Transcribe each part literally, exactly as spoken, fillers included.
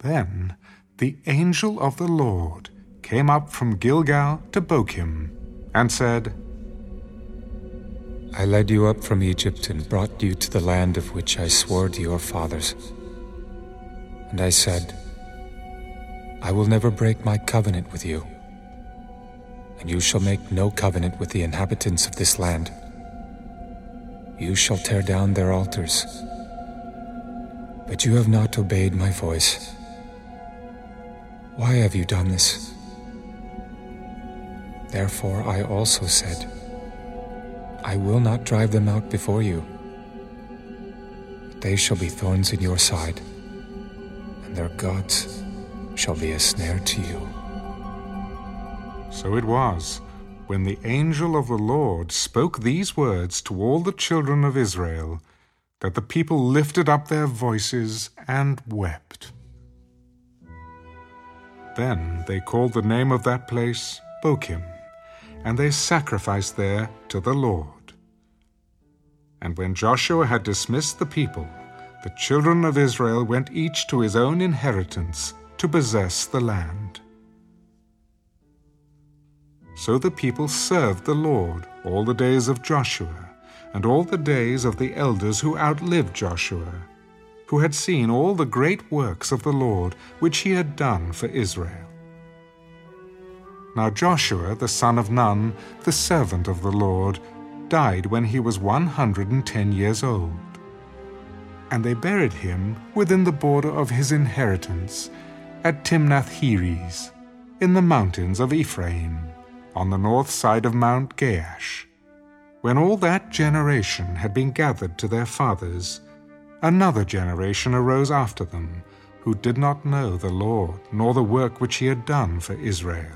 Then the angel of the Lord came up from Gilgal to Bochim, and said, I led you up from Egypt and brought you to the land of which I swore to your fathers. And I said, I will never break my covenant with you, and you shall make no covenant with the inhabitants of this land. You shall tear down their altars. But you have not obeyed my voice. Why have you done this? Therefore I also said, I will not drive them out before you. But they shall be thorns in your side, and their gods shall be a snare to you. So it was, when the angel of the Lord spoke these words to all the children of Israel, that the people lifted up their voices and wept. Then they called the name of that place Bochim, and they sacrificed there to the Lord. And when Joshua had dismissed the people, the children of Israel went each to his own inheritance to possess the land. So the people served the Lord all the days of Joshua, and all the days of the elders who outlived Joshua, who had seen all the great works of the Lord which he had done for Israel. Now Joshua the son of Nun, the servant of the Lord, died when he was one hundred and ten years old. And they buried him within the border of his inheritance at Timnath-Heres, in the mountains of Ephraim, on the north side of Mount Gaash. When all that generation had been gathered to their fathers, another generation arose after them, who did not know the Lord, nor the work which he had done for Israel.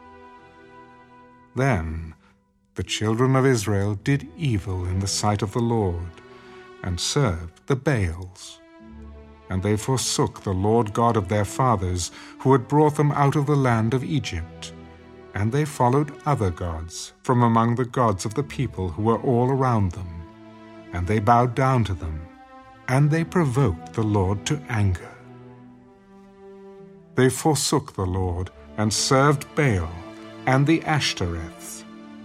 Then the children of Israel did evil in the sight of the Lord, and served the Baals. And they forsook the Lord God of their fathers, who had brought them out of the land of Egypt. And they followed other gods from among the gods of the people who were all around them. And they bowed down to them, and they provoked the Lord to anger. They forsook the Lord, and served Baal and the Ashtoreths.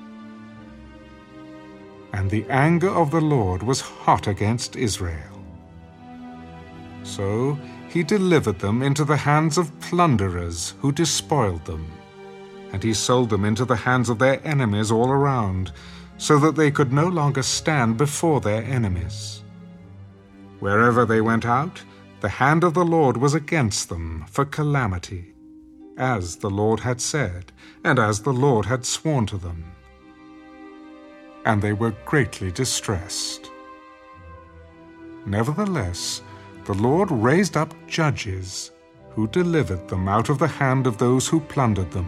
And the anger of the Lord was hot against Israel. So he delivered them into the hands of plunderers who despoiled them. And he sold them into the hands of their enemies all around, so that they could no longer stand before their enemies. Wherever they went out, the hand of the Lord was against them for calamity, as the Lord had said, and as the Lord had sworn to them. And they were greatly distressed. Nevertheless, the Lord raised up judges, who delivered them out of the hand of those who plundered them.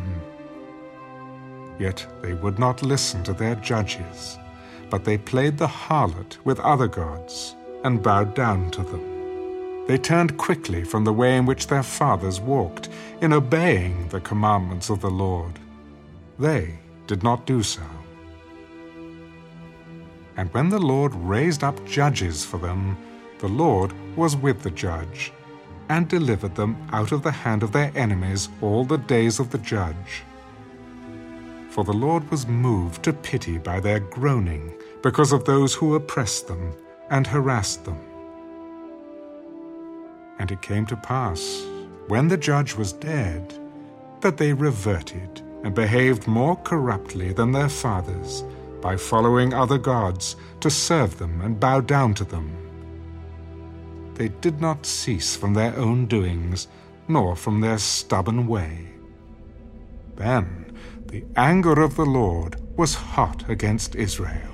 Yet they would not listen to their judges, but they played the harlot with other gods, and bowed down to them. They turned quickly from the way in which their fathers walked, in obeying the commandments of the Lord. They did not do so. And when the Lord raised up judges for them, the Lord was with the judge, and delivered them out of the hand of their enemies all the days of the judge. For the Lord was moved to pity by their groaning, because of those who oppressed them and harassed them. And it came to pass, when the judge was dead, that they reverted and behaved more corruptly than their fathers, by following other gods to serve them and bow down to them. They did not cease from their own doings, nor from their stubborn way. Then the anger of the Lord was hot against Israel.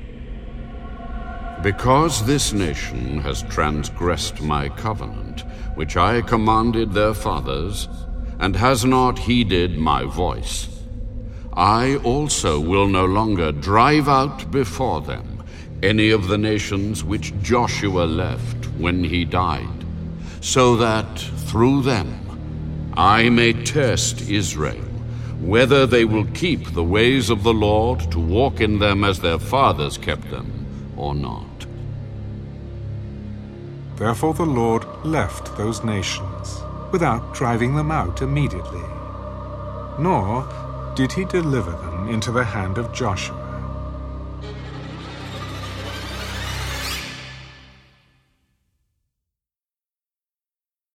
Because this nation has transgressed my covenant, which I commanded their fathers, and has not heeded my voice, I also will no longer drive out before them any of the nations which Joshua left when he died, so that through them I may test Israel, whether they will keep the ways of the Lord to walk in them as their fathers kept them, or not. Therefore the Lord left those nations, without driving them out immediately. Nor did he deliver them into the hand of Joshua.